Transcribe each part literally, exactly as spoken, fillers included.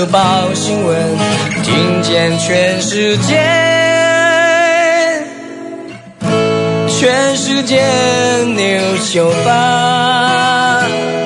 就报新闻，听见全世界，全世界 News 九八。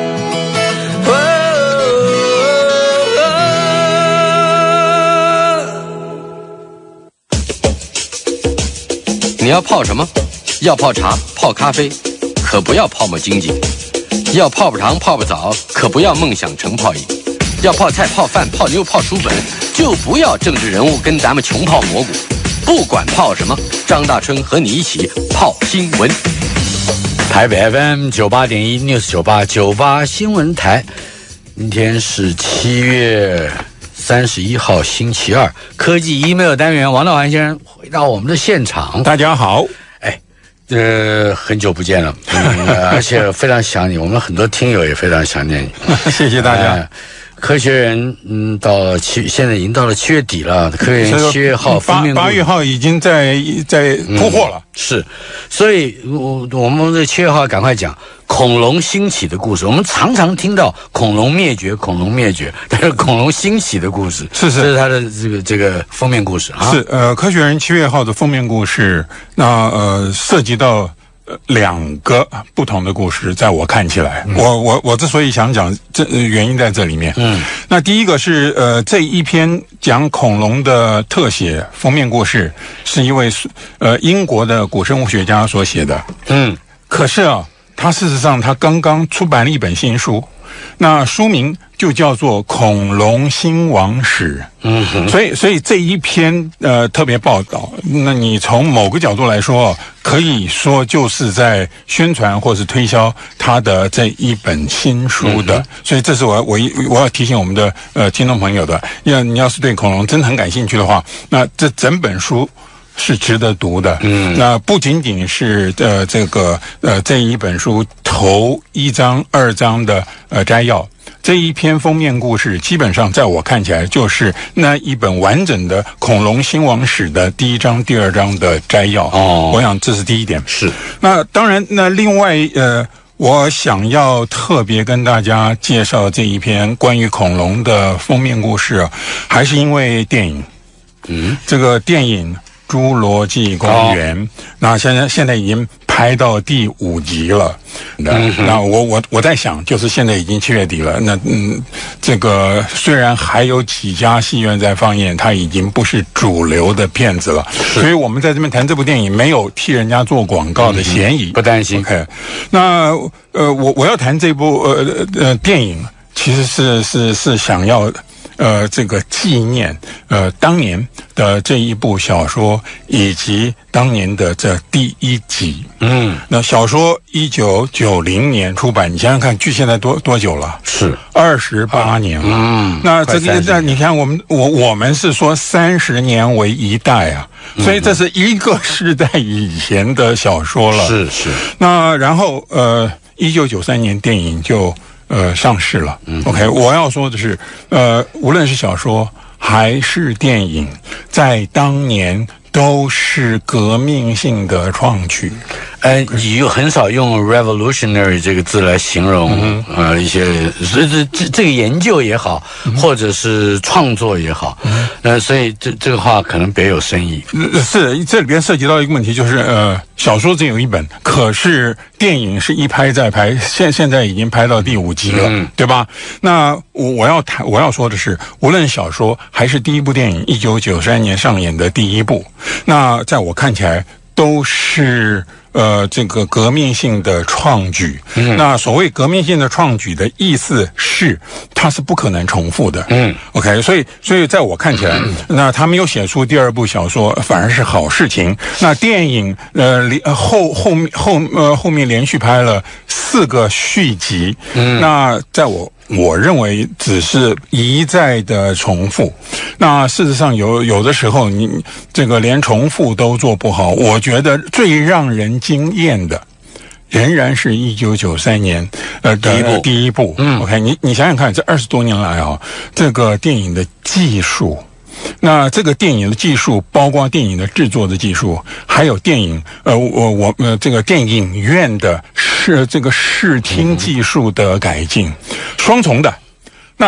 你要泡什么？要泡茶、泡咖啡，可不要泡沫经济；要泡泡糖、泡泡澡，可不要梦想成泡影；要泡菜、泡饭、泡妞、泡书本，就不要政治人物跟咱们穷泡蘑菇。不管泡什么，张大春和你一起泡新闻。 台北 F M 九八点一 News 九八九八新闻台，今天是七月三十一号星期二，科技 email 单元，王道涵先生回到我们的现场。 大家好， 哎，呃，很久不见了，嗯、而且非常想你，我们很多听友也非常想念你。 谢谢大家。呃科学人，嗯，到七，现在已经到了七月底了。科学人七月号封面， 八月号已经在在铺货了、嗯。 是，所以我我们这七月号赶快讲恐龙兴起的故事。我们常常听到恐龙灭绝，恐龙灭绝，但是恐龙兴起的故事， 是是， 这是它的这个这个封面故事啊。 是呃，科学人七月号的封面故事，那呃涉及到。两个不同的故事，在我看起来，嗯、我我我之所以想讲，这、呃、原因在这里面。嗯，那第一个是呃，这一篇讲恐龙的特写封面故事，是一位呃英国的古生物学家所写的。嗯，可是啊，他事实上他刚刚出版了一本新书。那书名就叫做《恐龙兴亡史》，嗯哼，所以所以这一篇呃特别报道，那你从某个角度来说，可以说就是在宣传或是推销他的这一本新书的，嗯、所以这是我我我要提醒我们的呃听众朋友的，要你要是对恐龙真的很感兴趣的话，那这整本书是值得读的。嗯，那不仅仅是呃这个呃这一本书头一章二章的呃摘要，这一篇封面故事基本上在我看起来就是那一本完整的恐龙兴亡史的第一章第二章的摘要。哦，我想这是第一点。 是。 那当然，那另外呃我想要特别跟大家介绍这一篇关于恐龙的封面故事啊，还是因为电影。嗯，这个电影侏罗纪公园，哦、那现在现在已经拍到第五集了。那、嗯、那我我我在想，就是现在已经七月底了，那嗯，这个虽然还有几家戏院在放映，它已经不是主流的片子了。所以我们在这边谈这部电影，没有替人家做广告的嫌疑，嗯、 不担心。 OK， 那呃，我我要谈这部呃呃电影，其实是是是想要。呃，这个纪念呃当年的这一部小说，以及当年的这第一集。嗯，那小说一九九零年出版，你想想看，距现在多多久了？ 是二十八年了。嗯，那这个那你看，我们我我们是说三十年为一代啊，所以这是一个时代以前的小说了。 是是。 那然后呃，一九九三年电影就。呃，上市了。嗯 ，OK， 我要说的是，呃，无论是小说还是电影，在当年都是革命性的创举。 呃，你又很少用 revolutionary 这个字来形容、嗯、呃一些这这这这个研究也好，嗯、或者是创作也好，嗯、呃，所以这这个话可能别有深意。 是这里边涉及到一个问题，就是呃，小说只有一本，可是电影是一拍再拍，现现在已经拍到第五集了，嗯、对吧？那我我要谈我要说的是，无论小说还是第一部电影，一九九三年上演的第一部，那在我看起来都是。呃，这个革命性的创举，嗯、那所谓革命性的创举的意思是，它是不可能重复的。嗯 ，OK， 所以，所以在我看起来，嗯、那他没有写出第二部小说，反而是好事情。那电影，呃，后后面后呃后面连续拍了四个续集，嗯，那在我。我认为只是一再的重复，那事实上有有的时候你这个连重复都做不好，我觉得最让人惊艳的仍然是一九九三年呃第一部第一部。嗯 ，OK， 你你想想看，这二十多年来啊，这个电影的技术。那这个电影的技术，包括电影的制作的技术，还有电影呃我我呃这个电影院的视这个视听技术的改进，双重的。那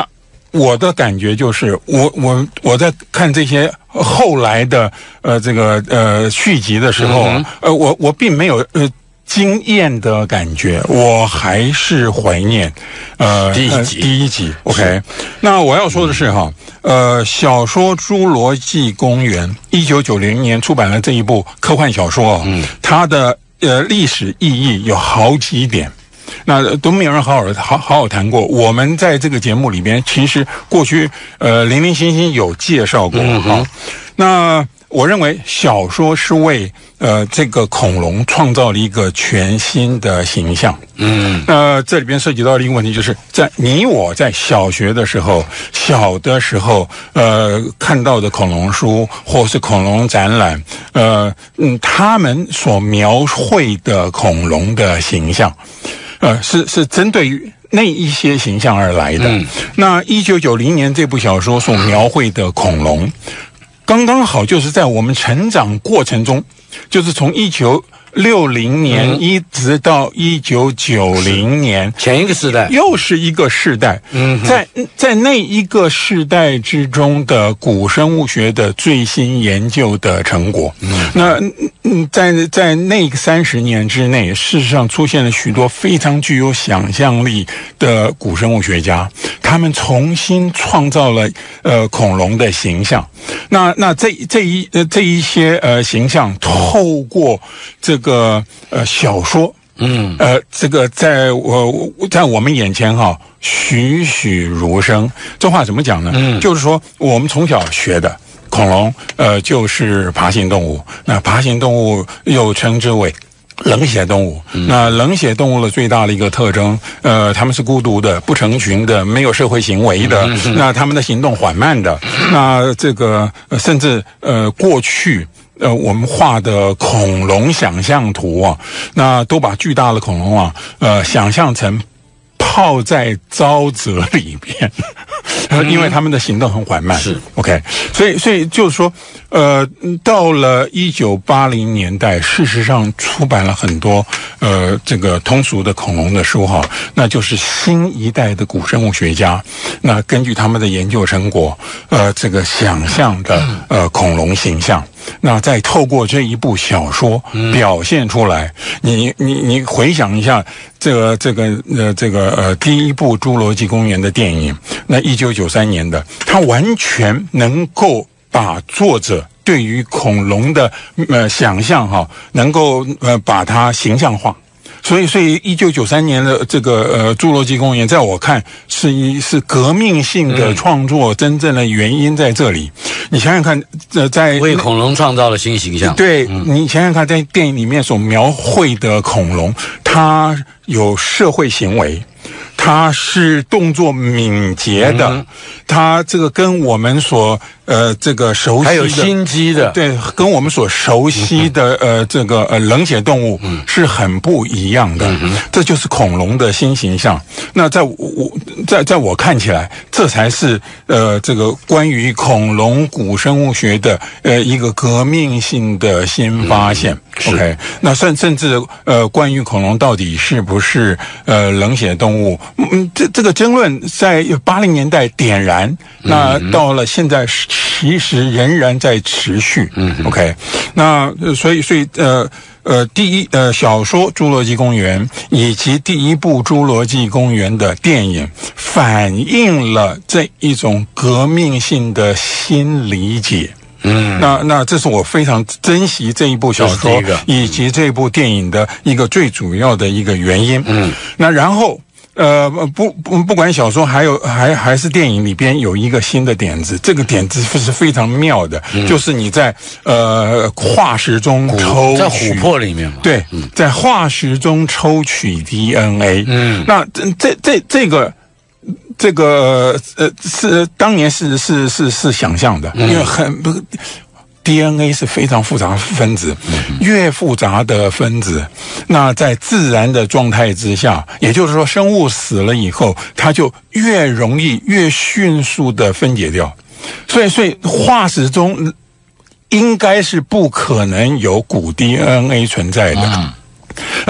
我的感觉就是，我我我在看这些后来的呃这个呃续集的时候，嗯、呃，我我并没有呃惊艳的感觉，我还是怀念呃第一集、 呃、第一集。OK， 那我要说的是哈，呃，小说《侏罗纪公园》一九九零年出版了这一部科幻小说，嗯，它的呃历史意义有好几点。那都没有人好好好好好谈过。我们在这个节目里边，其实过去呃零零星星有介绍过哈、嗯。那我认为小说是为呃这个恐龙创造了一个全新的形象。嗯，那、呃、这里边涉及到的一个问题，就是在你我在小学的时候、小的时候，呃，看到的恐龙书或是恐龙展览，呃，嗯，他们所描绘的恐龙的形象。呃，是是针对于那一些形象而来的。嗯、那一九九零年这部小说所描绘的恐龙，刚刚好就是在我们成长过程中，就是从一九六零年一直到一九九零年， 前一个世代， 又是一个世代。嗯，在在那一个世代之中的古生物学的最新研究的成果。嗯，那嗯，在在那三十年之内，事实上出现了许多非常具有想象力的古生物学家，他们重新创造了呃恐龙的形象。那那这这一呃这一些呃形象，透过这个呃小说，嗯，呃这个在我在我们眼前哈，栩栩如生。这话怎么讲呢？嗯，就是说我们从小学的恐龙，呃，就是爬行动物。那爬行动物又称之为冷血动物。嗯、那冷血动物的最大的一个特征，呃，他们是孤独的、不成群的、没有社会行为的。嗯、那他们的行动缓慢的。嗯、那这个、呃、甚至呃过去。呃，我们画的恐龙想象图啊，那都把巨大的恐龙啊，呃，想象成泡在沼泽里边，因为他们的行动很缓慢。是 OK， 所以所以就是说，呃，到了一九八零年代，事实上出版了很多呃这个通俗的恐龙的书哈，那就是新一代的古生物学家，那根据他们的研究成果，呃，这个想象的呃恐龙形象。那再透过这一部小说表现出来，嗯、你你你回想一下，这个这个呃这个呃第一部《侏罗纪公园》的电影，那一九九三年的，它完全能够把作者对于恐龙的呃想象哈，能够呃把它形象化。所以，所以一九九三年的这个呃《侏罗纪公园》，在我看是一是革命性的创作，嗯、真正的原因在这里。你想想看，呃，在为恐龙创造了新形象。 对，嗯、你想想看，在电影里面所描绘的恐龙，它有社会行为。它是动作敏捷的，嗯、它这个跟我们所呃这个熟悉的， 还有心机的， 对，跟我们所熟悉的、嗯、呃这个呃冷血动物是很不一样的。嗯、这就是恐龙的新形象。那在我在在我看起来，这才是呃这个关于恐龙古生物学的呃一个革命性的新发现。嗯、OK， 那甚甚至呃关于恐龙到底是不是呃冷血动物？嗯，这这个争论在八零年代点燃，那到了现在其实仍然在持续。嗯 ，OK， 那所以所以呃呃，第一呃小说《侏罗纪公园》以及第一部《侏罗纪公园》的电影，反映了这一种革命性的新理解。嗯，那那这是我非常珍惜这一部小说以及这部电影的一个最主要的一个原因。嗯，那然后。呃，不不，不管小说还有还还是电影里边有一个新的点子，这个点子是非常妙的，嗯、就是你在呃化石中抽取， 在琥珀里面嘛， 对，嗯、在化石中抽取 D N A， 嗯，那这这这个这个呃是当年是是是是想象的，嗯、因为很不。D N A 是非常复杂的分子，越复杂的分子，那在自然的状态之下，也就是说，生物死了以后，它就越容易、越迅速的分解掉。所以，所以化石中应该是不可能有古 D N A 存在的。呃，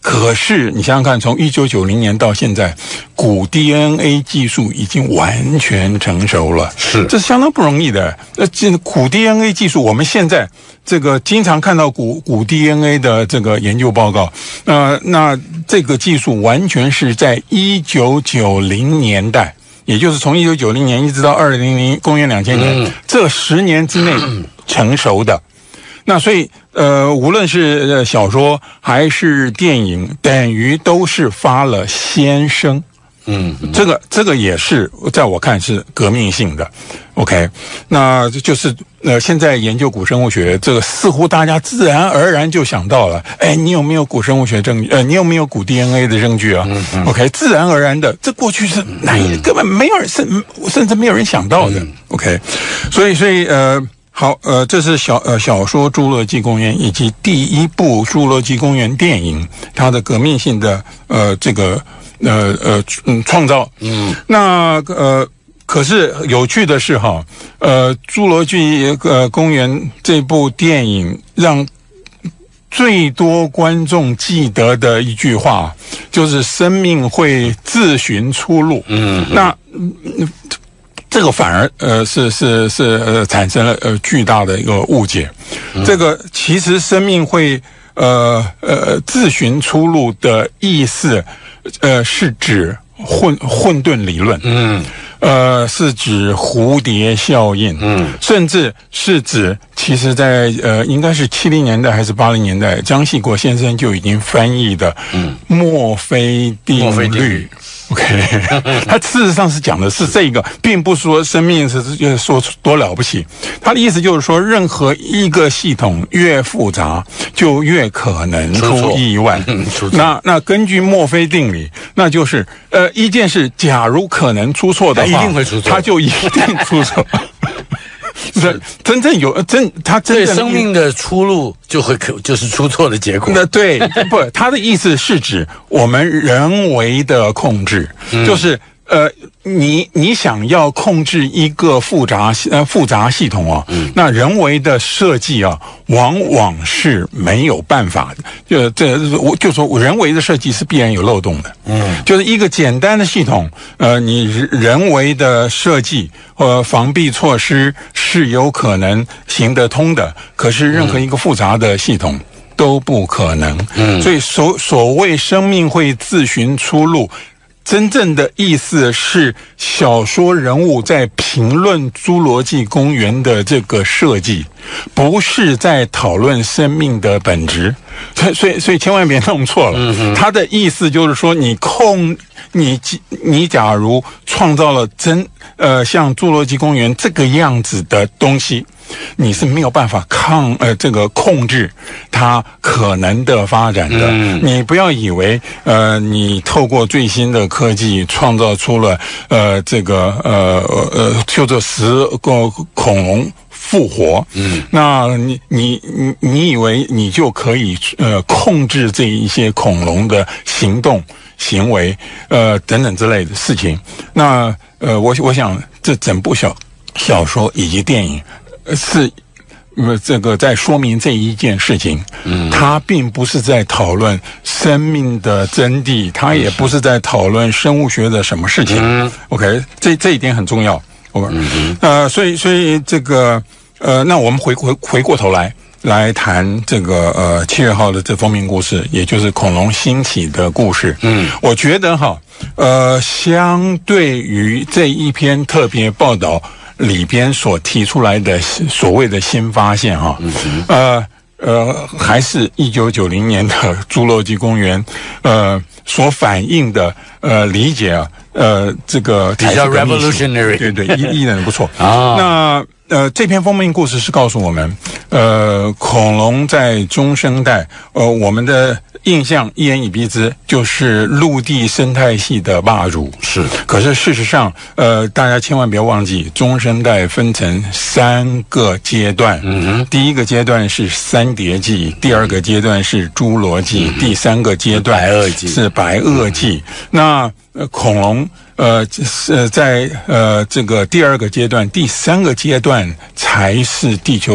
可是你想想看，从一九九零年到现在，古 D N A 技术已经完全成熟了， 是， 这是相当不容易的。呃，这古 D N A 技术，我们现在这个经常看到古古 D N A 的这个研究报告，呃，那这个技术完全是在一九九零年代。也就是从一九九零年一直到二零零公元两千年、嗯、这十年之内成熟的。那所以呃，无论是小说还是电影，等于都是发了先声。嗯，这个这个也是在我看是革命性的。OK， 那就是呃，现在研究古生物学，这个似乎大家自然而然就想到了，哎，你有没有古生物学证据？呃，你有没有古 D N A 的证据啊、嗯嗯、？OK， 自然而然的，这过去是难以、嗯、根本没有人甚甚至没有人想到的。嗯、OK， 所以所以呃。好，呃，这是小呃小说《侏罗纪公园》以及第一部《侏罗纪公园》电影它的革命性的呃这个呃呃嗯创造。嗯，那呃可是有趣的是哈，呃《侏罗纪呃公园》这部电影让最多观众记得的一句话就是生命会自寻出路。嗯，那嗯。这个反而呃是是是呃产生了呃巨大的一个误解。嗯、这个其实生命会呃呃自寻出路的意思，呃是指混混沌理论。嗯。呃，是指蝴蝶效应，嗯，甚至是指，其实在呃，应该是七零年代还是八零年代，张系国先生就已经翻译的，嗯，墨菲定律。OK， 他事实上是讲的是这个，并不是说生命是就是说多了不起。他的意思就是说，任何一个系统越复杂，就越可能出意外。嗯、那那根据墨菲定理，那就是呃一件事，假如可能出错的话， 他一定会出错， 他就一定出错。是真正有真，他真正对生命的出路就会可就是出错的结果。 那对不？他的意思是指我们人为的控制，嗯、就是呃，你你想要控制一个复杂呃复杂系统啊，嗯、那人为的设计啊，往往是没有办法的。就这我就说人为的设计是必然有漏洞的。嗯，就是一个简单的系统，呃，你人为的设计呃防避措施是有可能行得通的，可是任何一个复杂的系统都不可能。嗯，所以所所谓生命会自寻出路。真正的意思是，小说人物在评论《侏罗纪公园》的这个设计，不是在讨论生命的本质，所以所以所以千万别弄错了。嗯、他的意思就是说，你控你你假如创造了真呃像《侏罗纪公园》这个样子的东西。你是没有办法抗呃这个控制它可能的发展的。嗯、你不要以为呃你透过最新的科技创造出了呃这个呃呃就这十个恐龙复活。嗯，那你你你你以为你就可以呃控制这一些恐龙的行动行为呃等等之类的事情？那呃我我想这整部小小说以及电影。是，呃，这个在说明这一件事情，嗯，它并不是在讨论生命的真谛，它也不是在讨论生物学的什么事情。嗯、OK， 这这一点很重要。OK，、嗯、呃，所以所以这个呃，那我们回回回过头来来谈这个呃七月号的这封面故事，也就是恐龙兴起的故事。嗯，我觉得哈，呃，相对于这一篇特别报道。里边所提出来的所谓的新发现哈、嗯，呃呃，还是一九九零年的侏罗纪公园呃所反映的呃理解啊，呃这个比较 revolutionary， 对对，依依然不错啊。那呃这篇封面故事是告诉我们，呃恐龙在中生代，呃我们的印象一言以蔽之，就是陆地生态系的霸主。是，可是事实上，呃，大家千万别忘记，中生代分成三个阶段。嗯哼，第一个阶段是三叠纪，第二个阶段是侏罗纪，嗯、第三个阶段白垩纪是白垩纪。嗯、那呃，恐龙。呃，是在呃这个第二个阶段，第三个阶段才是地球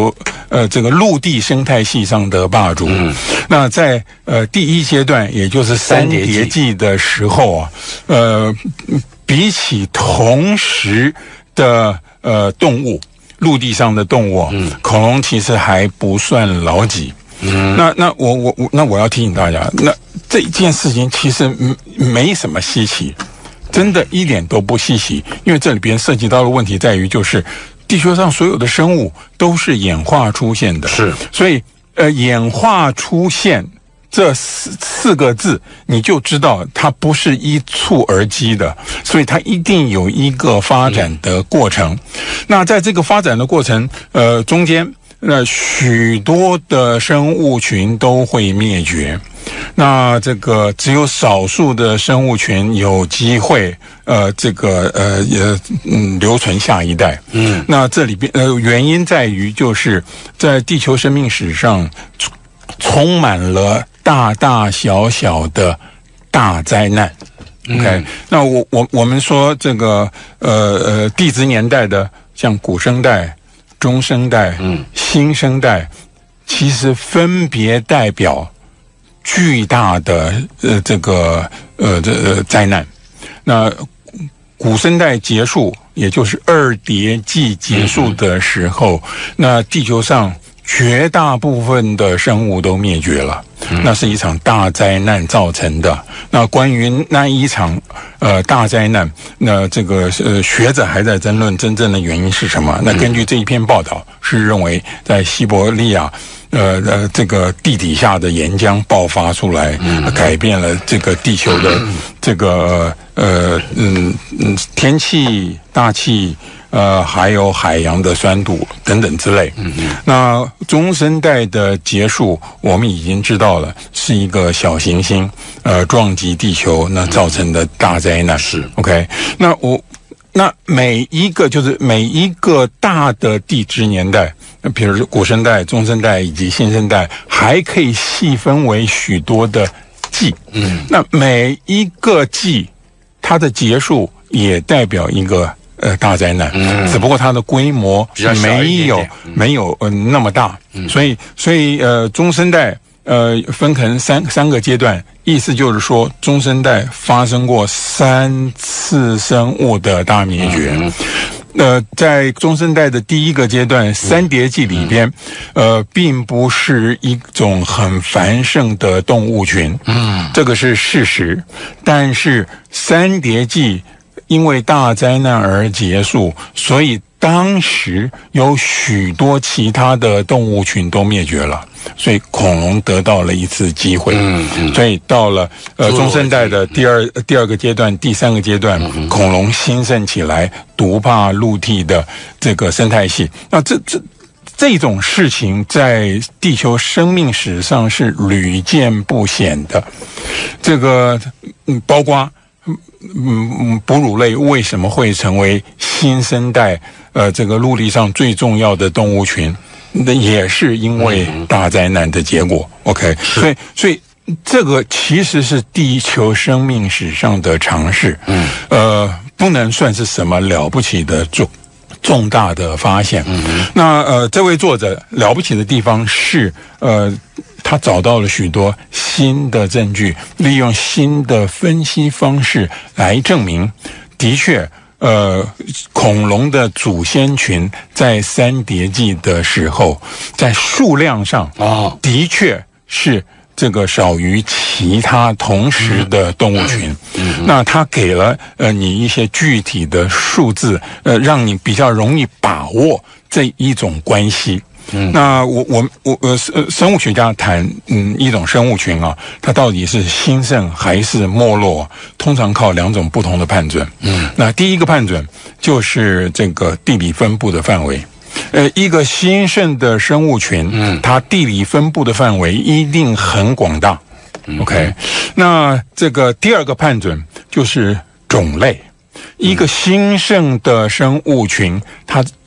呃这个陆地生态系上的霸主。嗯、那在呃第一阶段，也就是三叠纪的时候啊，呃，比起同时的呃动物，陆地上的动物，嗯，恐龙其实还不算老几。嗯，那那我我我那我要提醒大家，那这件事情其实没什么稀奇，真的一点都不稀奇，因为这里边涉及到的问题在于，就是地球上所有的生物都是演化出现的， 是， 所以呃，演化出现这四四个字，你就知道它不是一蹴而就的，所以它一定有一个发展的过程。嗯、那在这个发展的过程，呃，中间。那许多的生物群都会灭绝，那这个只有少数的生物群有机会，呃，这个呃也嗯留存下一代。嗯，那这里边呃原因在于，就是在地球生命史上充满了大大小小的大灾难。OK，嗯、那我我我们说这个呃呃地质年代的，像古生代。中生代、嗯，新生代，其实分别代表巨大的呃这个呃这呃灾难。那古生代结束，也就是二叠纪结束的时候，嗯、那地球上绝大部分的生物都灭绝了。嗯、那是一场大灾难造成的。那关于那一场呃大灾难，那这个呃学者还在争论真正的原因是什么。那根据这一篇报道，是认为在西伯利亚呃呃这个地底下的岩浆爆发出来，嗯、改变了这个地球的这个呃嗯嗯天气、大气。呃，还有海洋的酸度等等之类。嗯嗯。那中生代的结束，我们已经知道了，是一个小行星呃撞击地球，那造成的大灾难。是 OK。那我那每一个就是每一个大的地质年代，比如古生代、中生代以及新生代，还可以细分为许多的纪。嗯。那每一个纪，它的结束也代表一个。呃，大灾难，嗯、只不过它的规模没有嗯、没有呃那么大，嗯、所以所以呃中生代呃分成三三个阶段，意思就是说中生代发生过三次生物的大灭绝。嗯呃，在中生代的第一个阶段，三叠纪里边，呃，并不是一种很繁盛的动物群，嗯，这个是事实，但是三叠纪。因为大灾难而结束，所以当时有许多其他的动物群都灭绝了，所以恐龙得到了一次机会。嗯嗯，所以到了呃中生代的第二第二个阶段、第三个阶段，嗯、恐龙兴盛起来，独霸陆地的这个生态系。那这这这种事情在地球生命史上是屡见不鲜的。这个嗯，包括。嗯嗯，哺乳类为什么会成为新生代呃这个陆地上最重要的动物群？那也是因为大灾难的结果。OK， 所以所以这个其实是地球生命史上的常识。嗯，呃，不能算是什么了不起的重重大的发现。嗯，那呃，这位作者了不起的地方是呃。他找到了许多新的证据，利用新的分析方式来证明，的确，呃，恐龙的祖先群在三叠纪的时候，在数量上啊，的确是这个少于其他同时的动物群。嗯嗯、那他给了呃你一些具体的数字，呃，让你比较容易把握这一种关系。嗯，那我我我呃生物学家谈嗯一种生物群啊，它到底是兴盛还是没落，通常靠两种不同的判准。嗯，那第一个判准就是这个地理分布的范围。呃，一个兴盛的生物群，嗯，它地理分布的范围一定很广大。OK， 那这个第二个判准就是种类。一个兴盛的生物群，它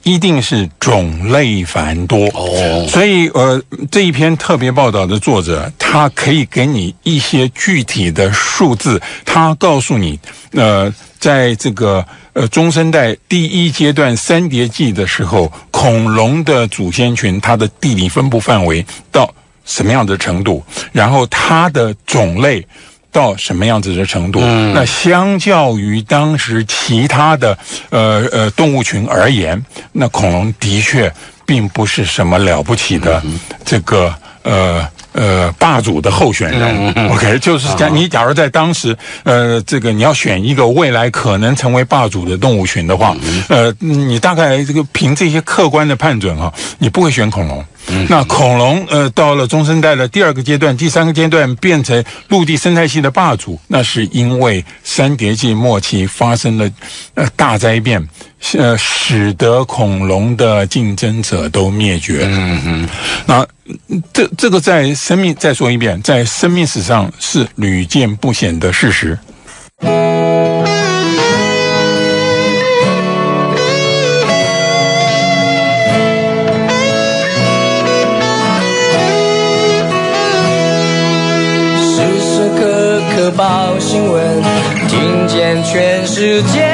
一定是种类繁多哦。 所以呃，这一篇特别报道的作者，他可以给你一些具体的数字，他告诉你，呃，在这个呃中生代第一阶段三叠纪的时候，恐龙的祖先群它的地理分布范围到什么样的程度，然后它的种类到什么样子的程度？嗯，那相较于当时其他的呃呃动物群而言，那恐龙的确并不是什么了不起的这个呃呃霸主的候选人。嗯、OK， 就是在你假如在当时呃这个你要选一个未来可能成为霸主的动物群的话，嗯、呃，你大概这个凭这些客观的判准哈、啊，你不会选恐龙。那恐龙呃到了中生代的第二个阶段、第三个阶段变成陆地生态系的霸主，那是因为三叠纪末期发生了呃大灾变，呃使得恐龙的竞争者都灭绝。嗯嗯，那这这个在生命再说一遍，在生命史上是屡见不鲜的事实。 报新闻，听见全世界，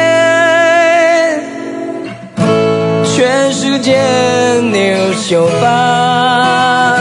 全世界 News 九八。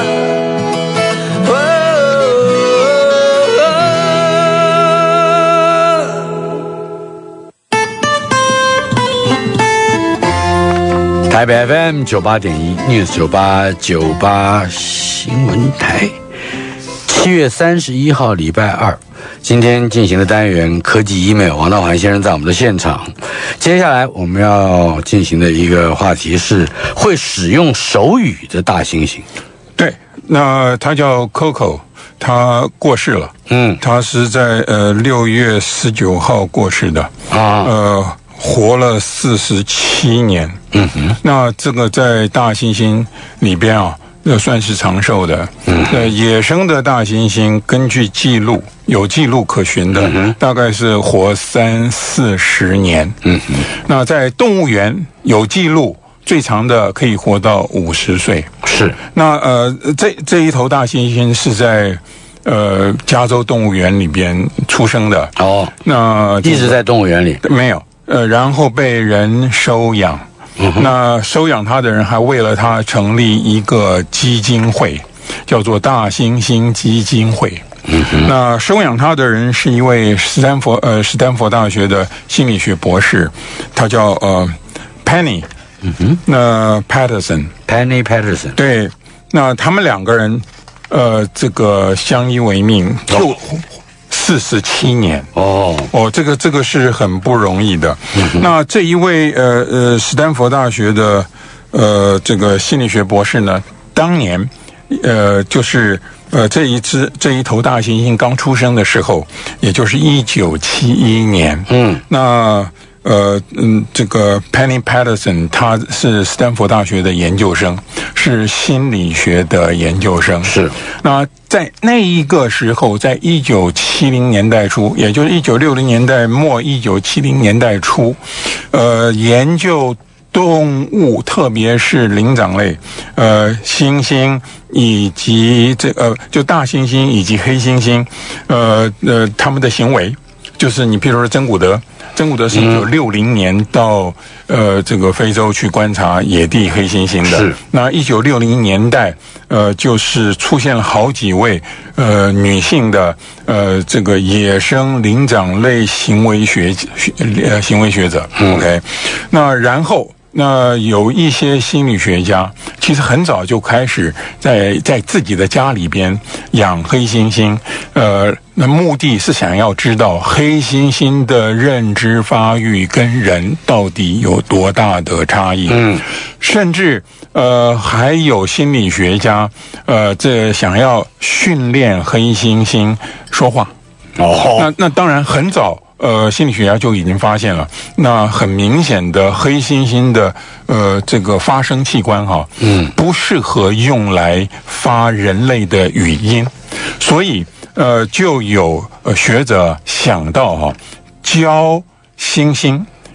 台北 F M 九八点一 News 九八九八新闻台，七月三十一号礼拜二。今天进行的单元科技 email， 王道涵先生在我们的现场。接下来我们要进行的一个话题是会使用手语的大猩猩。 对，那他叫 Coco， 他过世了。嗯，他是在呃六月十九号过世的啊，呃，活了四十七年。嗯哼，那这个在大猩猩里边啊，这算是长寿的。嗯，呃，野生的大猩猩根据记录。有记录可循的，嗯、大概是活三四十年。嗯哼，那在动物园有记录，最长的可以活到五十岁。 是， 那呃，这这一头大猩猩是在呃加州动物园里边出生的。哦，那一直在动物园里没有，呃，然后被人收养。嗯、那收养它的人还为了它成立一个基金会，叫做大猩猩基金会。嗯、那收养他的人是一位斯坦福呃斯坦福大学的心理学博士，他叫呃 Penny， 嗯哼，那 Patterson Penny Patterson， 对，那他们两个人呃这个相依为命就四十七年哦哦，这个这个是很不容易的。嗯、那这一位呃呃斯坦福大学的呃这个心理学博士呢，当年呃就是。呃，这一只这一头大猩猩刚出生的时候，也就是一九七一年。嗯，那呃嗯，这个 Penny Patterson 他是斯坦福大学的研究生，是心理学的研究生。 是。 那在那一个时候，在一九七零年代初，也就是一九六零年代末、一九七零年代初，呃，研究动物，特别是灵长类，呃，猩猩以及这呃，就大猩猩以及黑猩猩，呃呃，他们的行为，就是你譬如说珍古德，珍古德是一九六零年到、嗯、呃这个非洲去观察野地黑猩猩的。是。那一九六零年代，呃，就是出现了好几位呃女性的呃这个野生灵长类行为学呃行为学者。嗯、OK， 那然后。那有一些心理学家，其实很早就开始在在自己的家里边养黑猩猩，呃，那目的是想要知道黑猩猩的认知发育跟人到底有多大的差异。嗯，甚至呃还有心理学家，呃，这想要训练黑猩猩说话。哦，那那当然很早。呃，心理学家就已经发现了，那很明显的黑猩猩的呃这个发声器官哈，嗯，不适合用来发人类的语音，所以呃就有呃学者想到哈，教猩猩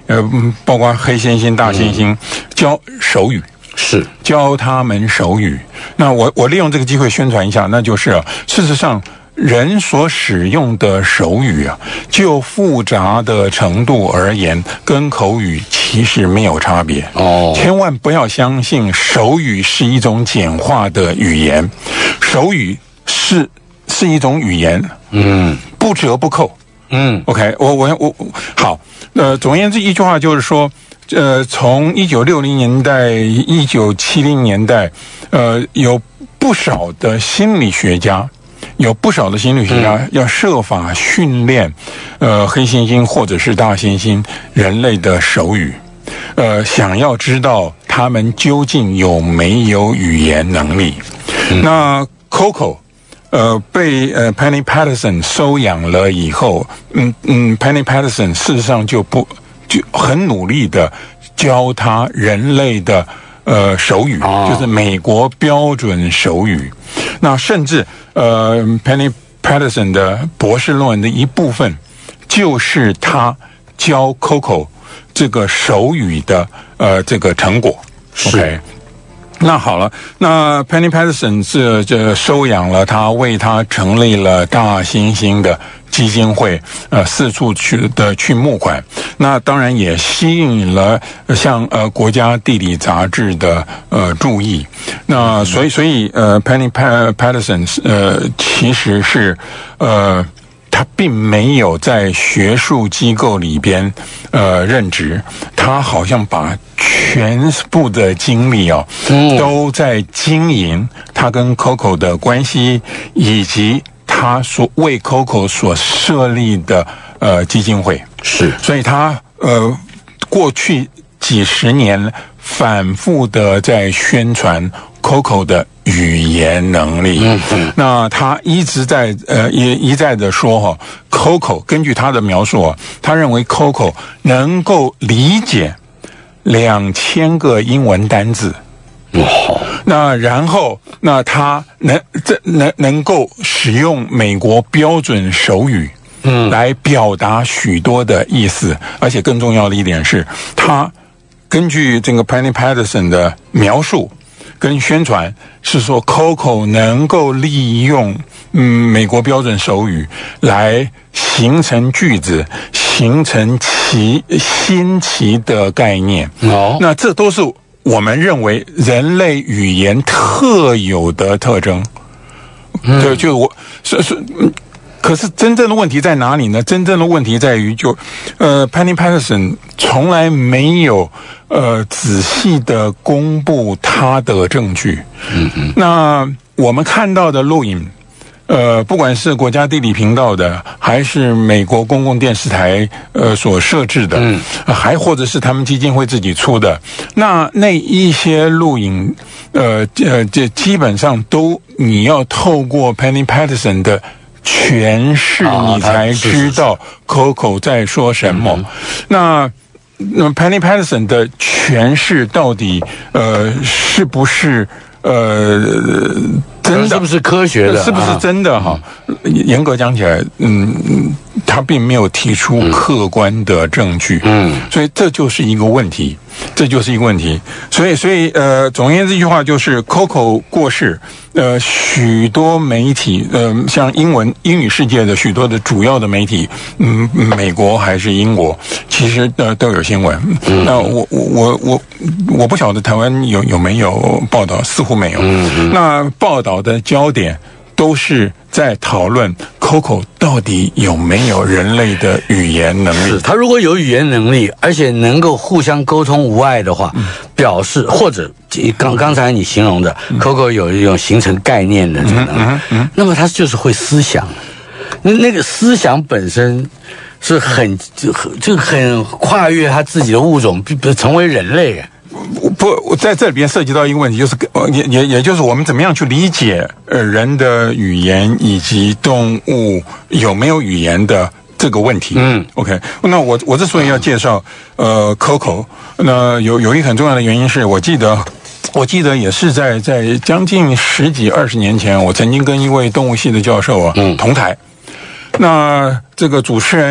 呃，包括黑猩猩、大猩猩，教手语。 是教他们手语。那我我利用这个机会宣传一下，那就是啊，事实上人所使用的手语啊，就复杂的程度而言，跟口语其实没有差别。 哦， 千万不要相信手语是一种简化的语言，手语是是一种语言， 嗯， 不折不扣。 嗯 ，OK， 我我我好，呃，总而言之，一句话就是说。呃，从一九六零年代、一九七零年代，呃，有不少的心理学家，有不少的心理学家、嗯、要设法训练，呃，黑猩猩或者是大猩猩人类的手语，呃，想要知道他们究竟有没有语言能力。嗯、那 Coco。呃，被呃 Penny Patterson 收养了以后，嗯嗯 ，Penny Patterson 事实上就不就很努力的教他人类的呃手语，哦、就是美国标准手语。那甚至呃 Penny Patterson 的博士论文的一部分，就是他教 Coco 这个手语的呃这个成果。OK。那好了，那 Penny Patterson 是这收养了他，为他成立了大猩猩的基金会，呃，四处去的去募款。那当然也吸引了像呃国家地理杂志的呃注意。那所以所以呃 Penny Patterson 呃其实是呃。他并没有在学术机构里边呃任职，他好像把全部的精力哦、嗯、都在经营他跟 Coco 的关系，以及他所为 Coco 所设立的呃基金会。 是， 所以他呃过去几十年反复的在宣传 Coco 的语言能力。嗯嗯，那他一直在呃也一再的说哈、哦、，Coco 根据他的描述啊，他认为 Coco 能够理解两千个英文单字。 哇！ 那然后，那他能这能能够使用美国标准手语，嗯，来表达许多的意思，而且更重要的一点是，他根据这个 Penny Patterson 的描述跟宣传，是说 Coco 能够利用嗯美国标准手语来形成句子，形成其新奇的概念。哦，那这都是我们认为人类语言特有的特征。嗯，就就我是是。可是真正的问题在哪里呢？真正的问题在于就，呃 ，Penny Patterson 从来没有呃仔细的公布他的证据。嗯嗯。那我们看到的录影，呃，不管是国家地理频道的，还是美国公共电视台呃所设置的，嗯，还或者是他们基金会自己出的，那那一些录影，呃呃，这基本上都你要透过 Penny Patterson 的诠释你才知道 Coco 在说什么。嗯、那那 Penny Patterson 的诠释到底呃是不是呃真的？ 是不是科学的？ 是不是真的哈？嗯、严格讲起来，嗯，他并没有提出客观的证据。嗯，所以这就是一个问题。这就是一个问题，所以，所以，呃，总而言之，一句话就是 ，Coco 过世，呃，许多媒体，呃，像英文英语世界的许多的主要的媒体，嗯，美国还是英国，其实呃都有新闻。嗯、那我我我我我不晓得台湾有有没有报道，似乎没有。嗯嗯、那报道的焦点都是在讨论 Coco 到底有没有人类的语言能力。 是，他如果有语言能力，而且能够互相沟通无碍的话，嗯、表示或者刚刚才你形容的、嗯、Coco 有一种形成概念的这个能力，嗯嗯嗯、那么他就是会思想，那那个思想本身是很就就很跨越他自己的物种，成为人类。 不，在这里边涉及到一个问题，就是也也也就是我们怎么样去理解呃人的语言以及动物有没有语言的这个问题。嗯 ，OK， 那我我之所以要介绍呃 Coco， 那有有一个很重要的原因是我记得。我记得也是在在将近十几二十年前，我曾经跟一位动物系的教授啊、嗯、同台。那这个主持人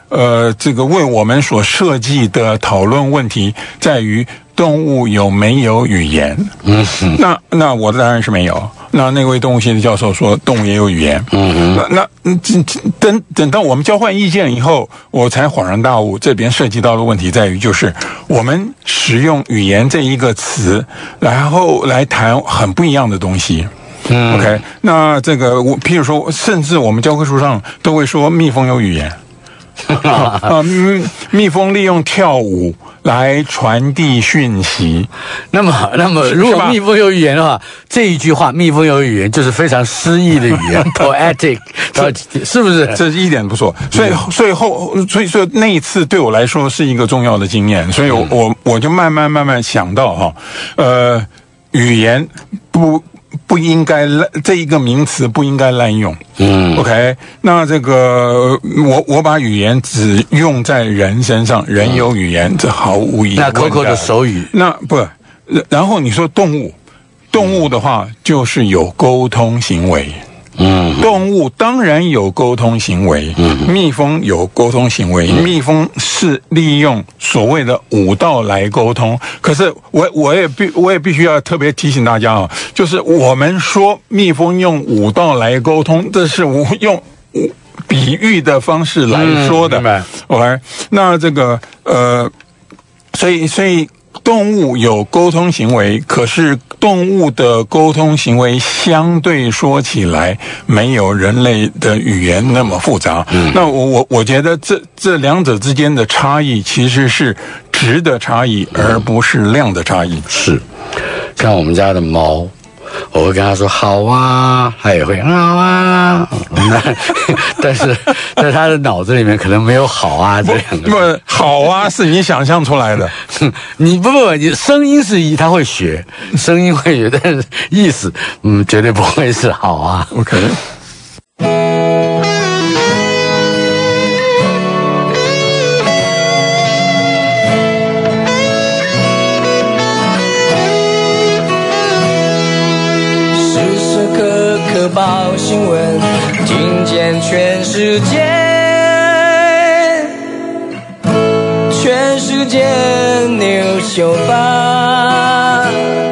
呃，这个为我们所设计的讨论问题在于动物有没有语言？嗯，那那我的答案是没有。那那位动物系的教授说，动物也有语言。嗯那那等等到我们交换意见以后，我才恍然大悟，这边涉及到的问题在于，就是我们使用语言这一个词，然后来谈很不一样的东西。嗯 ，OK， 那这个我，譬如说，甚至我们教科书上都会说蜜蜂有语言。啊，蜜蜂利用跳舞来传递讯息。 那么，那么如果蜜蜂有语言的话，这一句话“蜜蜂有语言”就是非常诗意的语言 ，poetic， 是不是？ 这一点不错。所以，所以后，所以说那一次对我来说是一个重要的经验。所以我我我就慢慢慢慢想到哈，呃，语言不。不应该这一个名词不应该滥用。嗯 ，OK， 那这个我我把语言只用在人身上，人有语言，嗯、这毫无疑问。 那 Coco 的手语， 那不，然后你说动物，动物的话就是有沟通行为。嗯，动物当然有沟通行为。嗯，蜜蜂有沟通行为，嗯、蜜蜂是利用所谓的舞蹈来沟通。可是我我也必我也必须要特别提醒大家啊，就是我们说蜜蜂用舞蹈来沟通，这是我用比喻的方式来说的。嗯、明白 ？OK， 那这个呃，所以所以。动物有沟通行为，可是动物的沟通行为相对说起来没有人类的语言那么复杂。嗯、那我我我觉得这这两者之间的差异其实是质的差异，而不是量的差异。 是，像我们家的猫。我会跟他说好啊，他也会好啊，但是在他的脑子里面可能没有好啊这两个。 不，好啊是你想象出来的， 你不不，你声音是一，他会学，声音会学，但是意思嗯绝对不会是好啊。 OK。 报新闻，听见全世界，全世界 News 九八。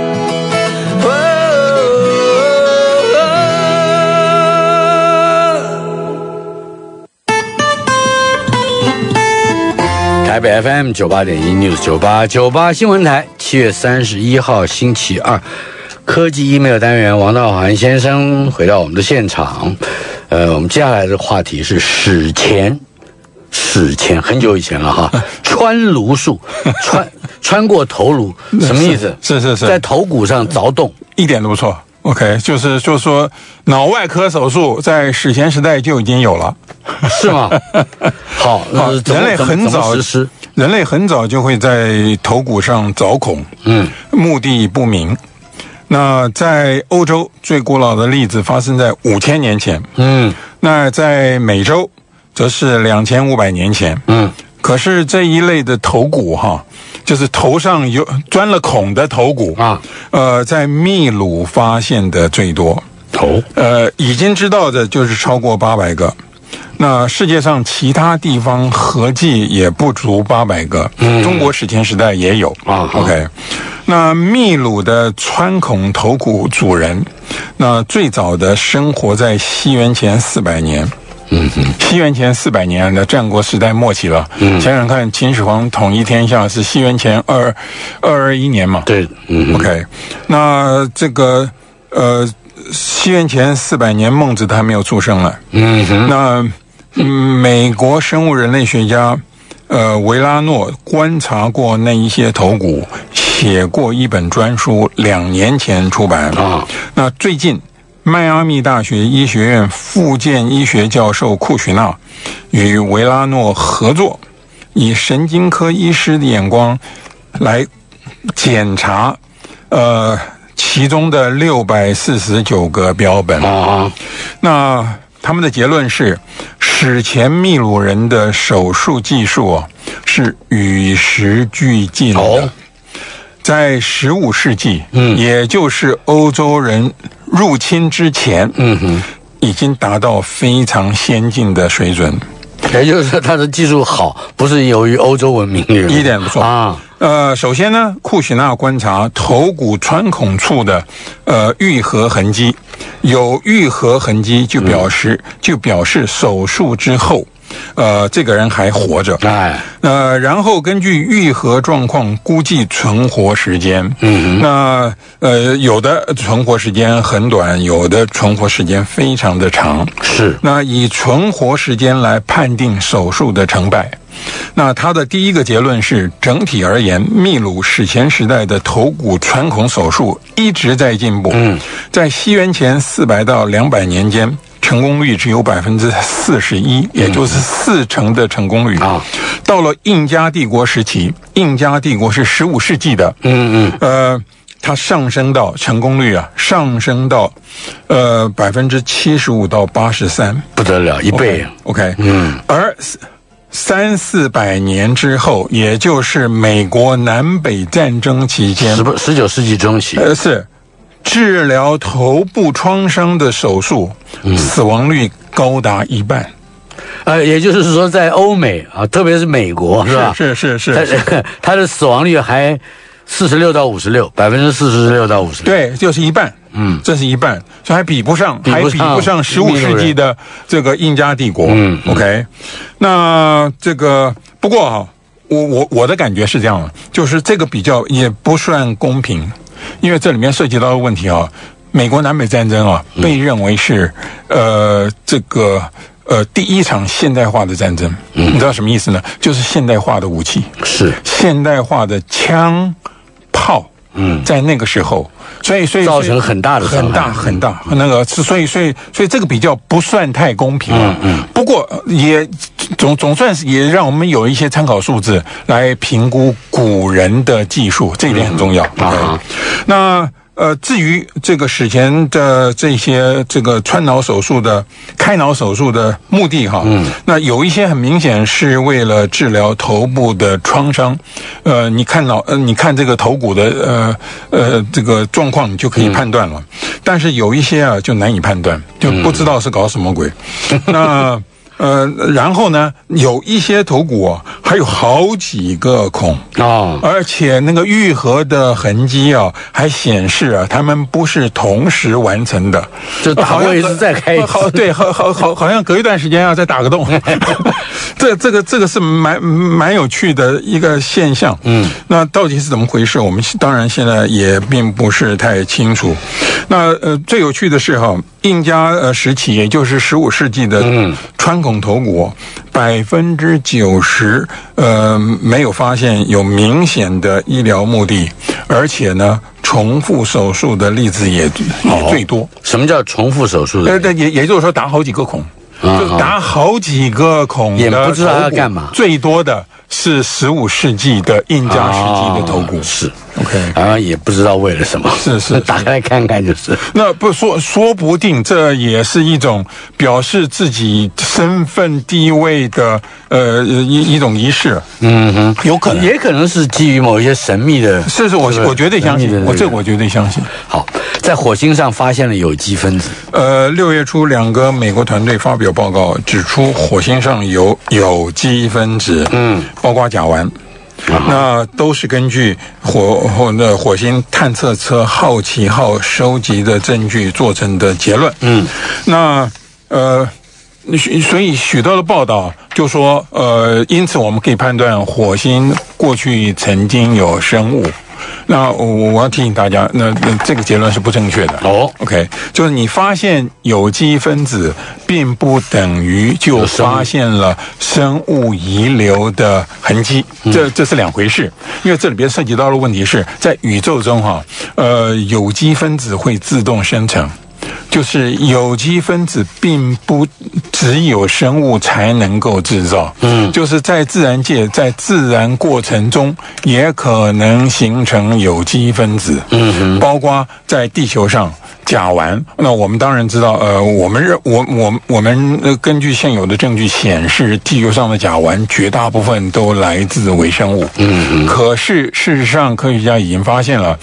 台北 F M 九八点一 News 九八九八新闻台，七月三十一号星期二。科技 email 单元，王道涵先生回到我们的现场。呃，我们接下来的话题是史前，史前很久以前了哈，穿颅术，穿穿过头颅，什么意思？ 是是是， 在头骨上凿洞， 一点都不错。OK， 就是就是说，脑外科手术在史前时代就已经有了， 是吗？好， 好，人类很早实施，人类很早就会在头骨上凿孔，嗯，目的不明。那在欧洲最古老的例子发生在五千年前，嗯，那在美洲则是两千五百年前，嗯，可是这一类的头骨哈，就是头上有钻了孔的头骨啊，呃，在秘鲁发现的最多，头，呃，已经知道的就是超过八百个。那世界上其他地方合计也不足八百个，嗯，中国史前时代也有啊。OK， 那秘鲁的穿孔头骨主人，那最早的生活在西元前四百年，嗯哼，西元前四百年的战国时代末期了。嗯，想想看，秦始皇统一天下是西元前二二二一年嘛？ 对，嗯 ，OK， 那这个呃，西元前四百年，孟子他还没有出生了。嗯哼，那。嗯，美国生物人类学家，呃，维拉诺观察过那一些头骨，写过一本专书，两年前出版。啊，那最近，迈阿密大学医学院复健医学教授库许纳与维拉诺合作，以神经科医师的眼光来检查，呃，其中的六百四十九个标本。啊，那他们的结论是，史前秘鲁人的手术技术啊是与时俱进的。哦，在十五世纪，嗯，也就是欧洲人入侵之前，嗯哼，已经达到非常先进的水准。 也就是说，它的技术好，不是由于欧洲文明的一点不错啊。呃，首先呢，库许纳观察头骨穿孔处的呃愈合痕迹，有愈合痕迹就表示、嗯、就表示手术之后，呃，这个人还活着。哎，呃，然后根据愈合状况估计存活时间。嗯，那呃，有的存活时间很短，有的存活时间非常的长。是，那以存活时间来判定手术的成败。那他的第一个结论是，整体而言，秘鲁史前时代的头骨穿孔手术一直在进步。嗯，在西元前四百到两百年间，成功率只有百分之四十一，也就是四成的成功率啊。到了印加帝国时期，印加帝国是十五世纪的，嗯嗯，呃，它上升到成功率啊，上升到呃百分之七十五到八十三， 不得了，一倍。 OK，, okay 嗯，而三四百年之后，也就是美国南北战争期间， 十十九世纪中期， 呃，是治疗头部创伤的手术，嗯、死亡率高达一半。 呃，也就是说，在欧美啊，特别是美国，是吧？ 是是是是， 它, 它的死亡率还四十六到五十六，百分之四十六到五十六， 对，就是一半。嗯，这是一半，所以还比不上， 比不上还比不上十五世纪的这个印加帝国。嗯 ，OK， 那这个不过哈，我我我的感觉是这样的，就是这个比较也不算公平，因为这里面涉及到的问题啊，美国南北战争啊，被认为是、嗯、呃这个呃第一场现代化的战争。嗯，你知道什么意思呢？就是现代化的武器， 是现代化的枪炮。嗯，在那个时候，所以所以造成很大的很大很大那个，所以所以所以这个比较不算太公平啊。嗯嗯。不过也总总算是也让我们有一些参考数字来评估古人的技术，这一点很重要。嗯、啊，那。呃，至于这个史前的这些这个穿脑手术的开脑手术的目的哈，嗯，那有一些很明显是为了治疗头部的创伤，呃，你看脑呃，你看这个头骨的呃呃这个状况，你就可以判断了。嗯、但是有一些啊，就难以判断，就不知道是搞什么鬼。嗯、那。呃，然后呢，有一些头骨啊，还有好几个孔哦，而且那个愈合的痕迹啊，还显示啊，他们不是同时完成的， 就打过一次再开一次， 好，对，好好好，好像隔一段时间要再打个洞，这这个这个是蛮蛮有趣的一个现象。嗯，那到底是怎么回事？我们当然现在也并不是太清楚。那呃，最有趣的是哈，印加呃时期，也就是十五世纪的穿孔头骨，百分之九十呃没有发现有明显的医疗目的，而且呢，重复手术的例子也也最多。 什么叫重复手术的？ 呃，对，也也就是说打好几个孔，啊、就打好几个孔的也不知道要干嘛。 最多的是十五世纪的印加时期的头骨， 哦、是 OK， 好像也不知道为了什么， 是是， 打开来看看就是。 那不说说不定这也是一种表示自己身份地位的呃一一种仪式，嗯哼，有可能， 也可能是基于某一些神秘的， 是是，我我绝对相信，我这我绝对相信。 好，在火星上发现了有机分子。 呃，六月初，两个美国团队发表报告，指出火星上有有机分子，嗯，包括甲烷。那都是根据火火的火星探测车好奇号收集的证据做成的结论。嗯，那呃，所以许多的报道就说，呃，因此我们可以判断火星过去曾经有生物。那我我要提醒大家，那那这个结论是不正确的哦。OK， 就是你发现有机分子，并不等于就发现了生物遗留的痕迹，这这是两回事。因为这里边涉及到的问题是在宇宙中哈，呃，有机分子会自动生成。就是有机分子并不只有生物才能够制造，嗯，就是在自然界，在自然过程中也可能形成有机分子，嗯，包括在地球上甲烷。那我们当然知道，呃，我们认我我我们根据现有的证据显示，地球上的甲烷绝大部分都来自微生物，嗯，可是事实上科学家已经发现了。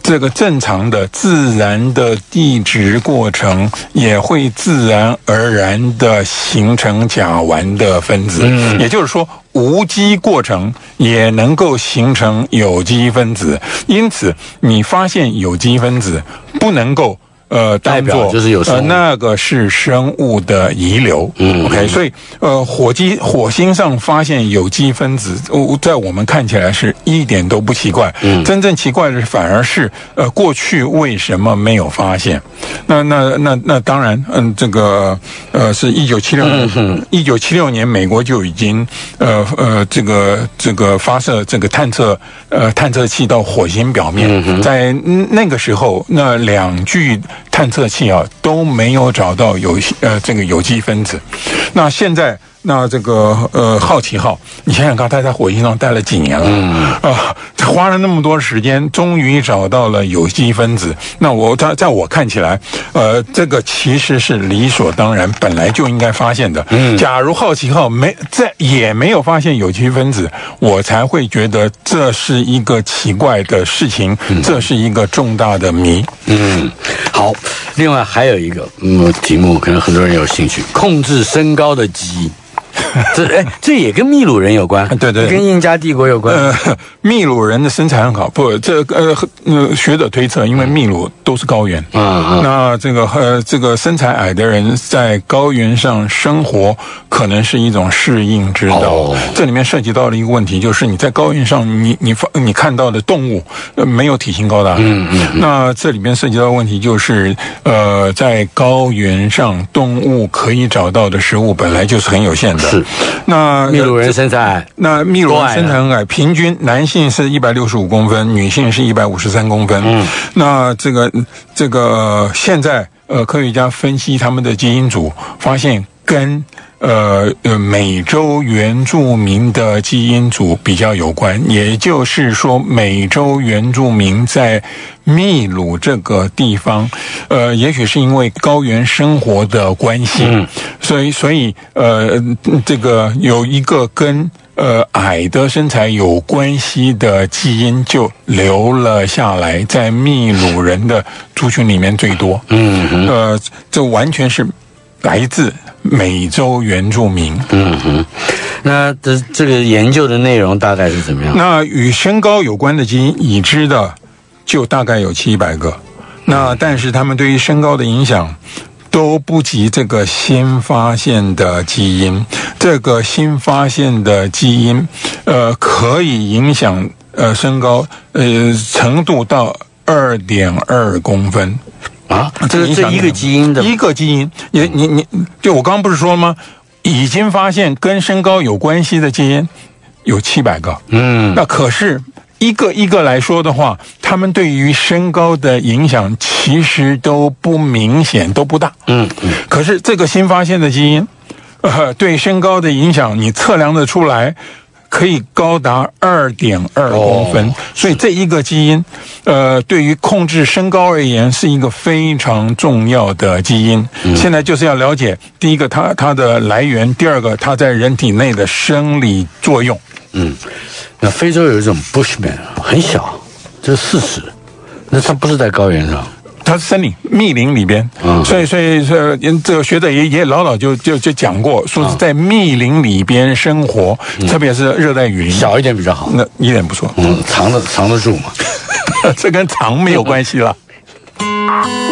这个正常的自然的地质过程也会自然而然的形成甲烷的分子，嗯，也就是说无机过程也能够形成有机分子，因此你发现有机分子不能够呃，当作就是有呃那个是生物的遗留，嗯 ，OK， 所以呃，火机火星上发现有机分子，呃，在我们看起来是一点都不奇怪，嗯，真正奇怪的反而是呃，过去为什么没有发现？那那那那当然，嗯，这个呃，是一九七六年，一九七六年美国就已经呃呃这个这个发射这个探测呃探测器到火星表面，在那个时候，那两具探测器啊都没有找到有呃这个有机分子。那现在那这个呃好奇号，你想想看，它在火星上待了几年了？嗯啊，花了那么多时间，终于找到了有机分子。那我在在我看起来，呃，这个其实是理所当然，本来就应该发现的。嗯，假如好奇号没在也没有发现有机分子，我才会觉得这是一个奇怪的事情，嗯、这是一个重大的谜。 嗯，好。另外还有一个嗯题目，可能很多人有兴趣，控制身高的基因。这哎，这也跟秘鲁人有关， 对对， 跟印加帝国有关。 呃，秘鲁人的身材很好，不，这呃呃，学者推测，因为秘鲁都是高原，嗯嗯，那这个呃这个身材矮的人在高原上生活，可能是一种适应之道。哦、这里面涉及到了一个问题，就是你在高原上，你你你看到的动物、呃、没有体型高大，嗯嗯，那这里面涉及到的问题就是，呃，在高原上，动物可以找到的食物本来就是很有限的。 是， 那秘鲁人身材矮， 那秘鲁人身材很矮，平均男性是一百六十五公分，女性是一百五十三公分。嗯，那这个这个现在呃，科学家分析他们的基因组，发现跟呃呃美洲原住民的基因组比较有关，也就是说，美洲原住民在秘鲁这个地方，呃，也许是因为高原生活的关系，嗯、所以所以呃，这个有一个跟呃矮的身材有关系的基因就留了下来，在秘鲁人的族群里面最多。嗯，呃，这完全是来自美洲原住民。 嗯哼，那这这个研究的内容大概是怎么样？ 那与身高有关的基因已知的就大概有七百个，那但是他们对于身高的影响都不及这个新发现的基因。这个新发现的基因，呃，可以影响呃身高呃程度到二点二公分。 啊，这是这一个基因的一个基因，也你你就我刚刚不是说吗？已经发现跟身高有关系的基因有七百个，嗯，那可是一个一个来说的话，他们对于身高的影响其实都不明显，都不大，嗯嗯。可是这个新发现的基因，呃，对身高的影响你测量得出来。可以高达二点二公分，哦、所以这一个基因，呃，对于控制身高而言是一个非常重要的基因。嗯、现在就是要了解第一个它它的来源，第二个它在人体内的生理作用。 嗯，那非洲有一种 Bushman 很小，就是四十，那它不是在高原上。 它是森林密林里边，嗯、所以所以说这个学者也也老早就就就讲过，说是在密林里边生活，嗯、特别是热带雨林， 小一点比较好， 那一点不错， 嗯，藏得藏得住嘛， 这跟藏没有关系了。